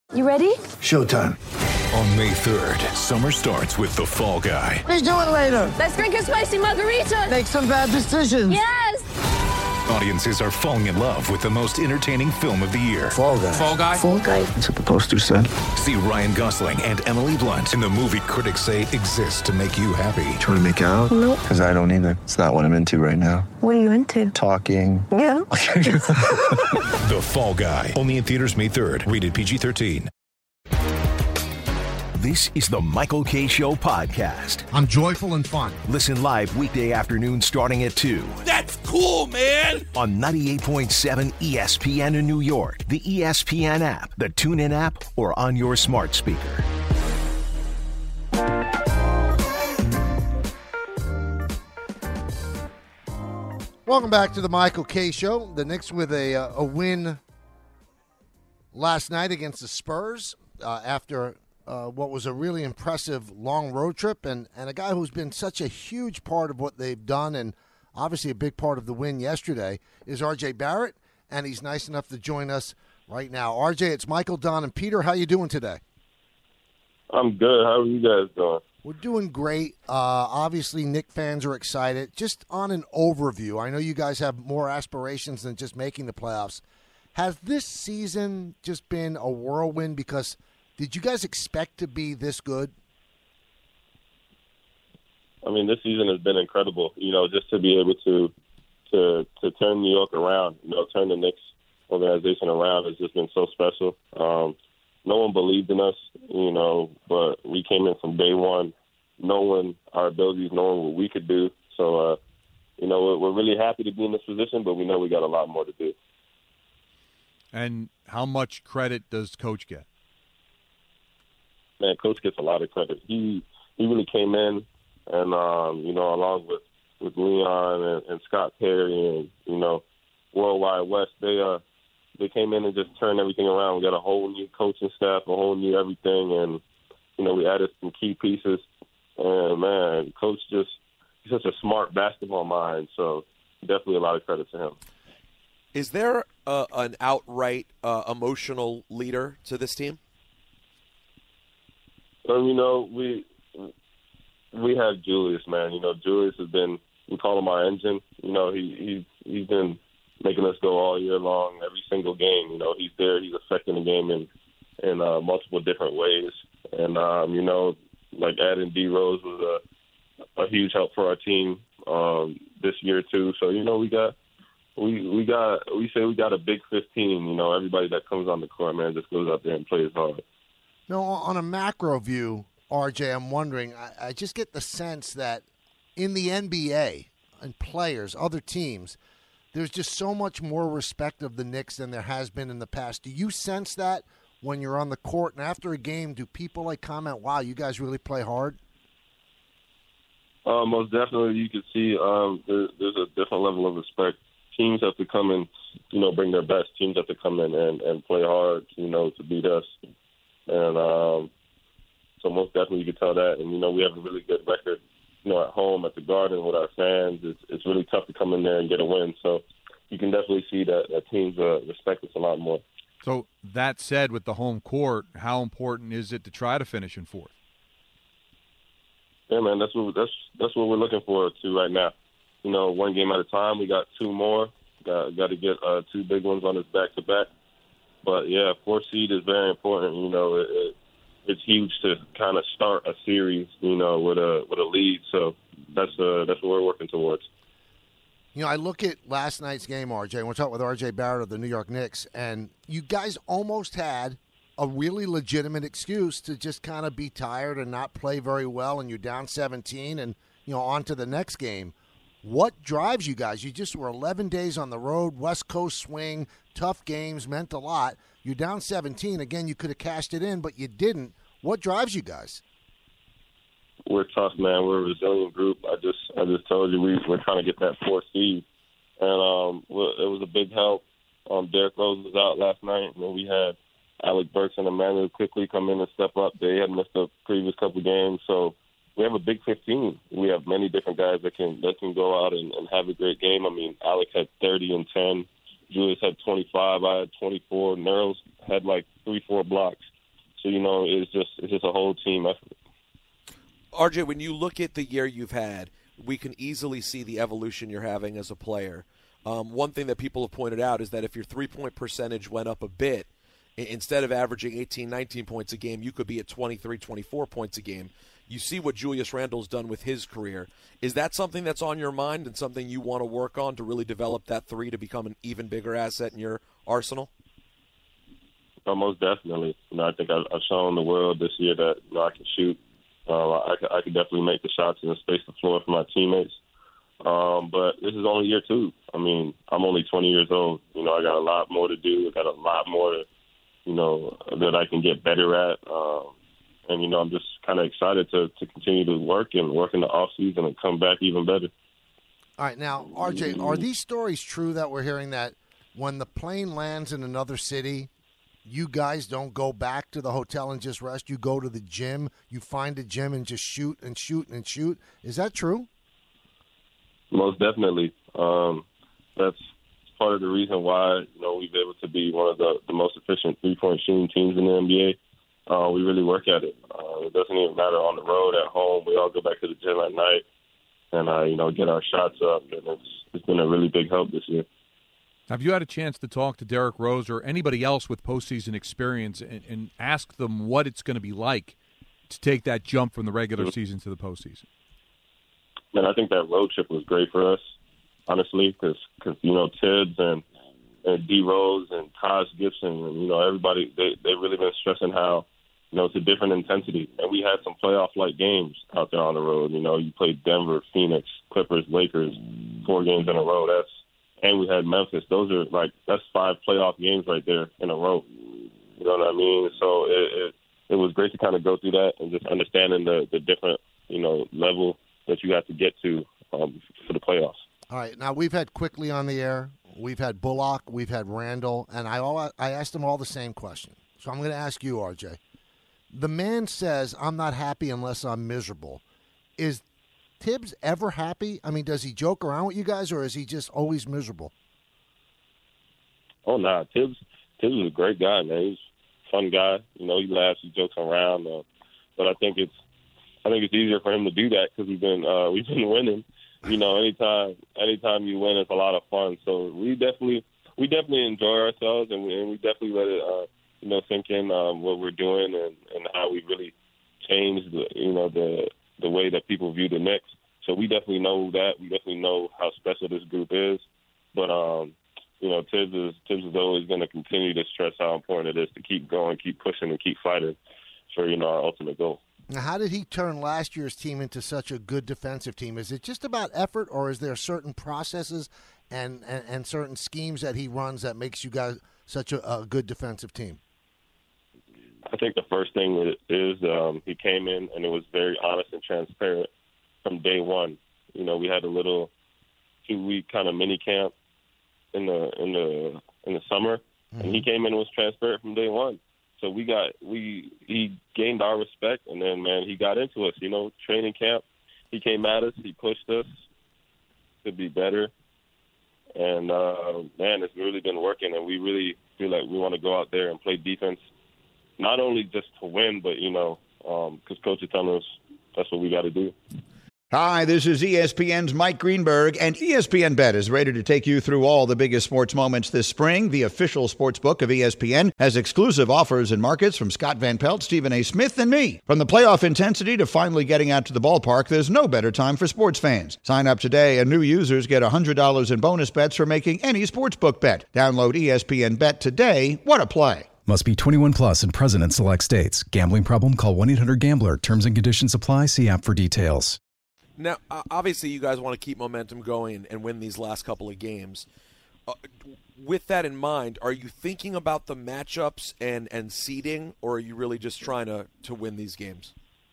You ready? Showtime. On May 3rd, summer starts with The Fall Guy. Let's do it later. Let's drink a spicy margarita. Make some bad decisions. Yes! Audiences are falling in love with the most entertaining film of the year. Fall Guy. Fall Guy? Fall Guy. That's what the poster said. See Ryan Gosling and Emily Blunt in the movie critics say exists to make you happy. Trying to make it out? Nope. Because I don't either. It's not what I'm into right now. What are you into? Talking. Yeah. The Fall Guy. Only in theaters May 3rd. Rated PG-13. This is the Michael Kay Show podcast. I'm joyful and fun. Listen live weekday afternoon starting at 2 That's cool, man! on 98.7 ESPN in New York, the ESPN app, the TuneIn app, or on your smart speaker. Welcome back to the Michael Kay Show. The Knicks with a win last night against the Spurs after what was a really impressive long road trip, and a guy who's been such a huge part of what they've done and obviously a big part of the win yesterday is R.J. Barrett, and he's nice enough to join us right now. R.J., it's Michael, Don, and Peter. How you doing today? I'm good. How are you guys doing? We're doing great. Obviously, Knick fans are excited. Just on an overview, I know you guys have more aspirations than just making the playoffs. Has this season just been a whirlwind? Because did you guys expect to be this good? I mean, this season has been incredible. You know, just to be able to turn New York around, turn the Knicks organization around has just been so special. No one believed in us, but we came in from day one, knowing our abilities, knowing what we could do. So, we're really happy to be in this position, but we know we got a lot more to do. And how much credit does Coach get? Man, Coach gets a lot of credit. He really came in and, along with Leon and Scott Perry and, Worldwide West, they came in and just turned everything around. We got a whole new coaching staff, a whole new everything, and, we added some key pieces. And, man, Coach he's such a smart basketball mind, so definitely a lot of credit to him. Is there an outright emotional leader to this team? We have Julius, man. Julius has been, we call him our engine. He's been making us go all year long, every single game. He's there. He's affecting the game in multiple different ways. And, like adding D Rose was a huge help for our team this year too. So, we say we got a big 15. Everybody that comes on the court, man, just goes out there and plays hard. No, on a macro view, RJ, I'm wondering, I just get the sense that in the NBA and players, other teams, there's just so much more respect of the Knicks than there has been in the past. Do you sense that when you're on the court and after a game, do people comment, wow, you guys really play hard? Most definitely, you can see there's a different level of respect. Teams have to come in, bring their best. Teams have to come in and play hard, to beat us. And so most definitely you can tell that. And, we have a really good record, at home, at the Garden with our fans. It's really tough to come in there and get a win. So you can definitely see that teams respect us a lot more. So that said, with the home court, how important is it to try to finish in fourth? Yeah, man, that's what we're looking forward to right now. One game at a time. We got two more. Got to get two big ones on us back-to-back. But, yeah, fourth seed is very important. It's huge to kind of start a series, with a lead. So that's what we're working towards. I look at last night's game, RJ, and we're talking with RJ Barrett of the New York Knicks, and you guys almost had a really legitimate excuse to just kind of be tired and not play very well, and you're down 17 and, on to the next game. What drives you guys? You just were 11 days on the road, West Coast swing, tough games, meant a lot. You're down 17. Again, you could have cashed it in, but you didn't. What drives you guys? We're tough, man. We're a resilient group. I just told you we're trying to get that fourth seed. And it was a big help. Derrick Rose was out last night, and then we had Alec Burks and Emmanuel quickly come in and step up. They had missed the previous couple games, so we have a big 15. We have many different guys that can go out and have a great game. I mean, Alec had 30 and 10. Julius had 25. I had 24. Nerls had like 3-4 blocks. So it's just a whole team effort. RJ, when you look at the year you've had, we can easily see the evolution you're having as a player. One thing that people have pointed out is that if your three-point percentage went up a bit, instead of averaging 18, 19 points a game, you could be at 23, 24 points a game. You see what Julius Randle's done with his career. Is that something that's on your mind and something you want to work on to really develop that three to become an even bigger asset in your arsenal? Most definitely. I think I've shown the world this year that I can shoot. I could definitely make the shots and space the floor for my teammates. But this is only year 2. I mean, I'm only 20 years old. I got a lot more to do. I got a lot more, that I can get better at. And I'm just kind of excited to continue to work in the off season and come back even better. All right, now, RJ, are these stories true that we're hearing that when the plane lands in another city, you guys don't go back to the hotel and just rest? You go to the gym, you find a gym and just shoot and shoot and shoot. Is that true? Most definitely. That's part of the reason why, we've been able to be one of the most efficient three-point shooting teams in the NBA. We really work at it. It doesn't even matter on the road, at home. We all go back to the gym at night and, get our shots up. And it's been a really big help this year. Have you had a chance to talk to Derrick Rose or anybody else with postseason experience and ask them what it's going to be like to take that jump from the regular season to the postseason? Man, I think that road trip was great for us, honestly, because Tibbs and D Rose and Taj Gibson and everybody they really been stressing how it's a different intensity, and we had some playoff-like games out there on the road. You played Denver, Phoenix, Clippers, Lakers, 4 games in a row. And we had Memphis. Those are that's 5 playoff games right there in a row. You know what I mean? So it was great to kind of go through that and just understanding the different level that you have to get to for the playoffs. All right. Now, we've had Quickly on the air. We've had Bullock. We've had Randle. And I asked them all the same question. So I'm going to ask you, RJ. The man says, I'm not happy unless I'm miserable. Is Tibbs ever happy? I mean, does he joke around with you guys, or is he just always miserable? Oh, nah. Tibbs is a great guy, man. He's a fun guy. He laughs, he jokes around. But I think it's easier for him to do that because we've been winning. Anytime you win, it's a lot of fun. So we definitely enjoy ourselves, and we definitely let it sink in what we're doing and how we really changed the way that people view the Knicks. So we definitely know that. We definitely know how special this group is. But Tibbs is always going to continue to stress how important it is to keep going, keep pushing, and keep fighting for our ultimate goal. Now, how did he turn last year's team into such a good defensive team? Is it just about effort, or is there certain processes and certain schemes that he runs that makes you guys such a good defensive team? I think the first thing is he came in and it was very honest and transparent from day one. We had a little 2-week kind of mini camp in the summer, and he came in and was transparent from day one. So he gained our respect, and then he got into us. Training camp, he came at us, he pushed us to be better, and it's really been working. And we really feel like we want to go out there and play defense. Not only just to win, but, because Coach is telling us that's what we got to do. Hi, this is ESPN's Mike Greenberg, and ESPN Bet is ready to take you through all the biggest sports moments this spring. The official sports book of ESPN has exclusive offers and markets from Scott Van Pelt, Stephen A. Smith, and me. From the playoff intensity to finally getting out to the ballpark, there's no better time for sports fans. Sign up today, and new users get $100 in bonus bets for making any sportsbook bet. Download ESPN Bet today. What a play. Must be 21 plus and present in select states. Gambling problem? Call 1-800-GAMBLER. Terms and conditions apply. See app for details. Now, obviously, you guys want to keep momentum going and win these last couple of games. With that in mind, are you thinking about the matchups and seeding, or are you really just trying to win these games?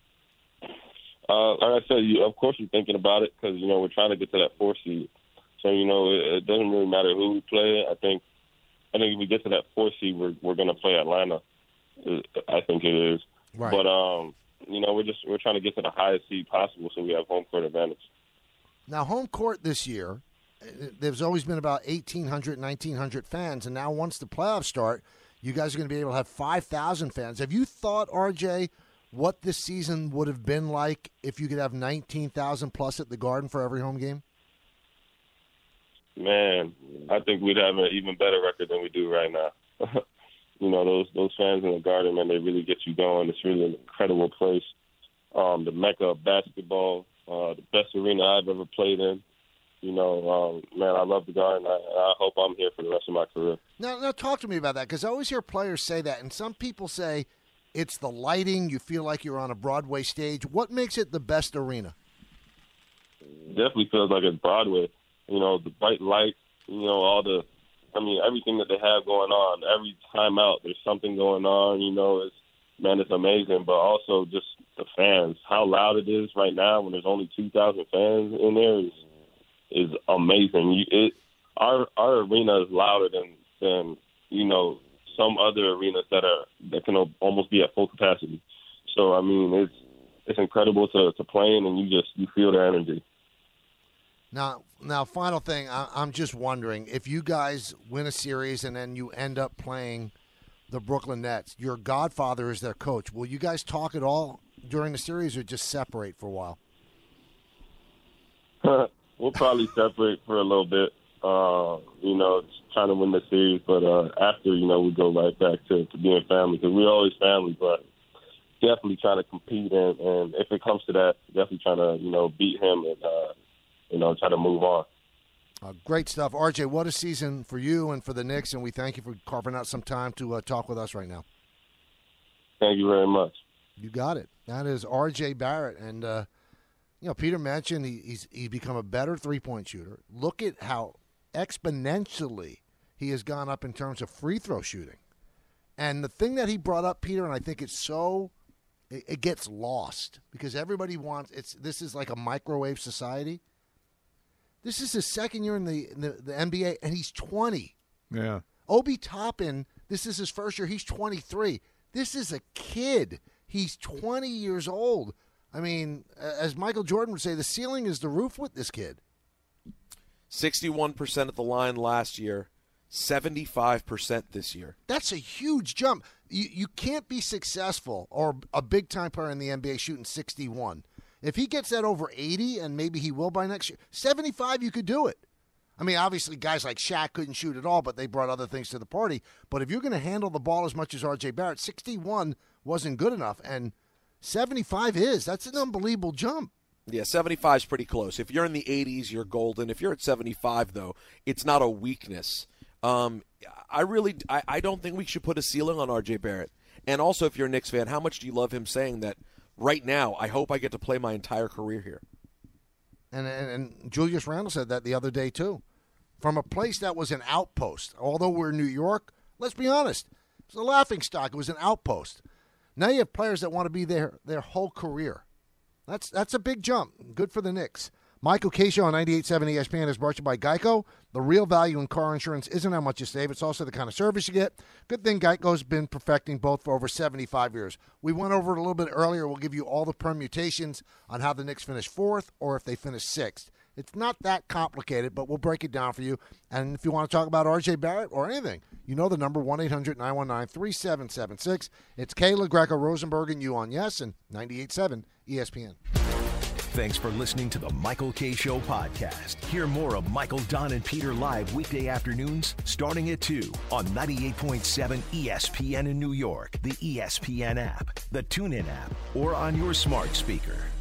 Like I said, of course you're thinking about it because, we're trying to get to that 4 seed. So, it doesn't really matter who we play. I think if we get to that 4 seed, we're going to play Atlanta. I think it is. Right. But, we're trying to get to the highest seed possible so we have home court advantage. Now, home court this year, there's always been about 1,800, 1,900 fans, and now once the playoffs start, You guys are going to be able to have 5,000 fans. Have you thought, RJ, what this season would have been like if you could have 19,000 plus at the Garden for every home game? Man, I think we'd have an even better record than we do right now. You know, those fans in the Garden, man, they really get you going. It's really an incredible place. The mecca of basketball, the best arena I've ever played in. You know, man, I love the Garden. I hope I'm here for the rest of my career. Now talk to me about that, because I always hear players say that, and some people say it's the lighting. You feel like you're on a Broadway stage. What makes it the best arena? Definitely feels like it's Broadway. You know, the bright lights, you know, everything that they have going on. Every time out, there's something going on, you know, it's amazing. But also just the fans, how loud it is right now when there's only 2,000 fans in there is amazing. Our arena is louder than you know, some other arenas that can almost be at full capacity. So, I mean, it's incredible to play in, and you feel the energy. Now, final thing, I'm just wondering, if you guys win a series and then you end up playing the Brooklyn Nets, your godfather is their coach. Will you guys talk at all during the series or just separate for a while? We'll probably separate for a little bit, you know, trying to win the series. But after, you know, we go right back to being family, because we're always family, but definitely trying to compete. And if it comes to that, definitely trying to, you know, beat him and, you know, try to move on. Great stuff. RJ, what a season for you and for the Knicks, and we thank you for carving out some time to talk with us right now. Thank you very much. You got it. That is RJ Barrett. And, you know, Peter mentioned he's become a better three-point shooter. Look at how exponentially he has gone up in terms of free throw shooting. And the thing that he brought up, Peter, and I think it's so it gets lost because everybody wants this is like a microwave society. This is his second year in the NBA, and he's 20. Yeah. Obi Toppin, this is his first year. He's 23. This is a kid. He's 20 years old. I mean, as Michael Jordan would say, the ceiling is the roof with this kid. 61% at the line last year, 75% this year. That's a huge jump. You can't be successful or a big-time player in the NBA shooting 61. If he gets that over 80, and maybe he will by next year, 75, you could do it. I mean, obviously, guys like Shaq couldn't shoot at all, but they brought other things to the party. But if you're going to handle the ball as much as R.J. Barrett, 61 wasn't good enough, and 75 is. That's an unbelievable jump. Yeah, 75 is pretty close. If you're in the 80s, you're golden. If you're at 75, though, it's not a weakness. I don't think we should put a ceiling on R.J. Barrett. And also, if you're a Knicks fan, how much do you love him saying that, right now, I hope I get to play my entire career here? And Julius Randle said that the other day, too. From a place that was an outpost. Although we're in New York, let's be honest, it was a laughingstock. It was an outpost. Now you have players that want to be there their whole career. That's a big jump. Good for the Knicks. Michael Kay Show on 98.7 ESPN is brought to you by Geico. The real value in car insurance isn't how much you save. It's also the kind of service you get. Good thing Geico's been perfecting both for over 75 years. We went over it a little bit earlier. We'll give you all the permutations on how the Knicks finish fourth or if they finish sixth. It's not that complicated, but we'll break it down for you. And if you want to talk about R.J. Barrett or anything, you know the number, 1-800-919-3776. It's Kayla, Greco, Rosenberg, and you on Yes and 98.7 ESPN. Thanks for listening to the Michael Kay Show podcast. Hear more of Michael, Don, and Peter live weekday afternoons starting at 2 on 98.7 ESPN in New York, the ESPN app, the TuneIn app, or on your smart speaker.